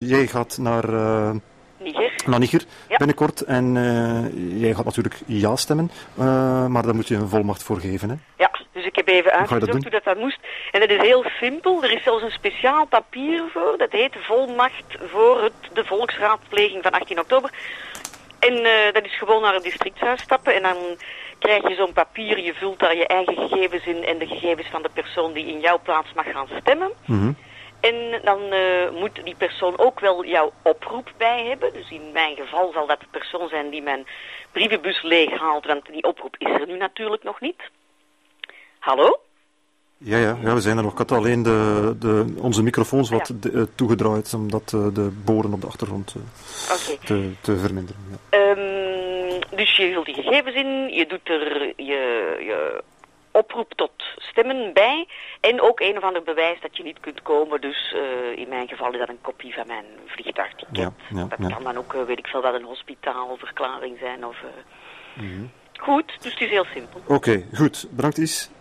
Jij gaat naar Niger binnenkort en jij gaat natuurlijk ja stemmen, maar daar moet je een volmacht voor geven, hè? Ja, dus ik heb even uitgezocht hoe dat moest. En dat is heel simpel. Er is zelfs een speciaal papier voor. Dat heet volmacht voor de volksraadpleging van 18 oktober. En dat is gewoon naar het districtshuis stappen en dan krijg je zo'n papier. Je vult daar je eigen gegevens in en de gegevens van de persoon die in jouw plaats mag gaan stemmen. Mm-hmm. En dan moet die persoon ook wel jouw oproep bij hebben. Dus in mijn geval zal dat de persoon zijn die mijn brievenbus leeghaalt, want die oproep is er nu natuurlijk nog niet. Hallo? Ja, we zijn er nog. Ik had alleen onze microfoons wat toegedraaid, omdat de boren op de achtergrond te verminderen. Ja. Dus je vult die gegevens in, je doet er je oproep tot stemmen bij en ook een of ander bewijs dat je niet kunt komen. Dus in mijn geval is dat een kopie van mijn vliegtuigticket. Dat kan dan ook, weet ik veel, wat een hospitaalverklaring zijn. Of, mm-hmm. Goed, dus het is heel simpel. Oké, goed. Bedankt Is.